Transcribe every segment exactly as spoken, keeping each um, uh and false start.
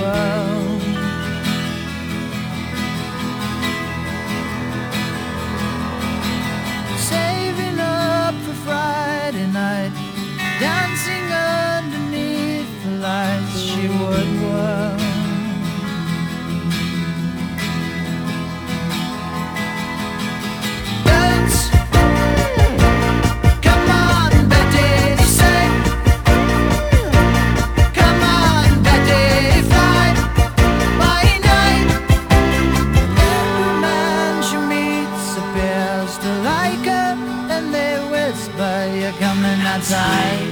world. Saving up for Friday night, dancing underneath the lights, she would whirl. You're coming outside.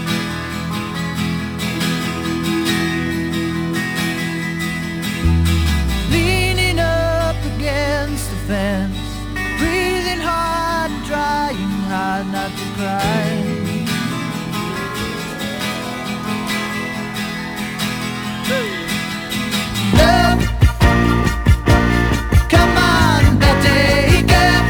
Leaning up against the fence, breathing hard and trying hard not to cry. Love, come on, Betty, girl.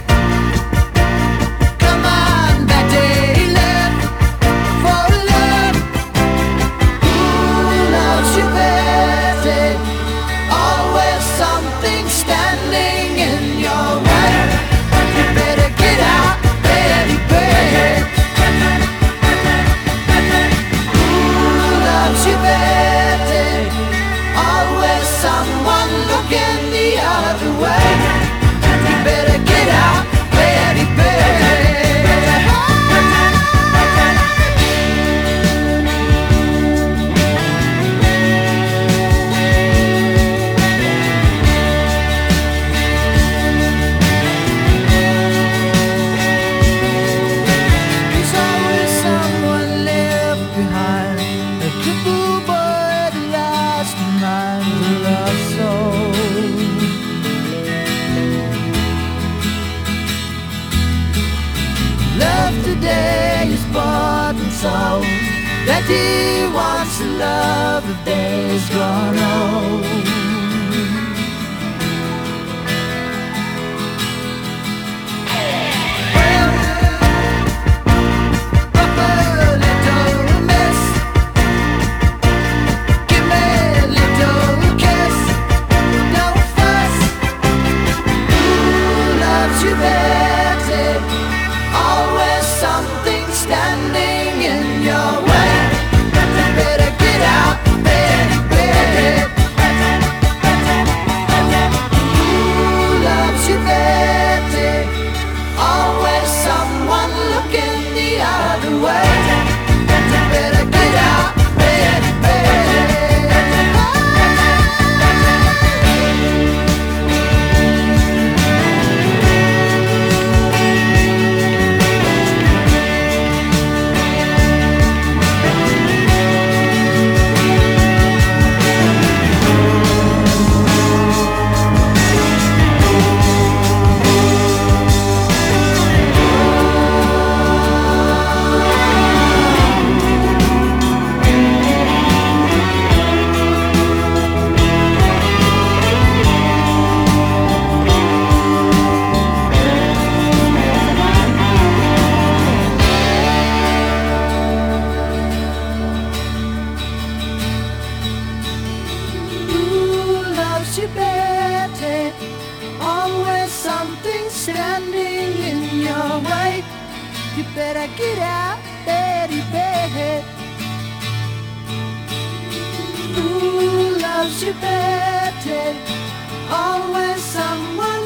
Today is bought and sold, that he wants to love the days gone old. Standing in your way, you better get out, Betty, Betty. Who loves you, Betty? Always someone looking the other way. You better get out, Betty, Betty. You Betty, always something standing in your way. You better get out, Betty, Betty. Who loves you, Betty? Always someone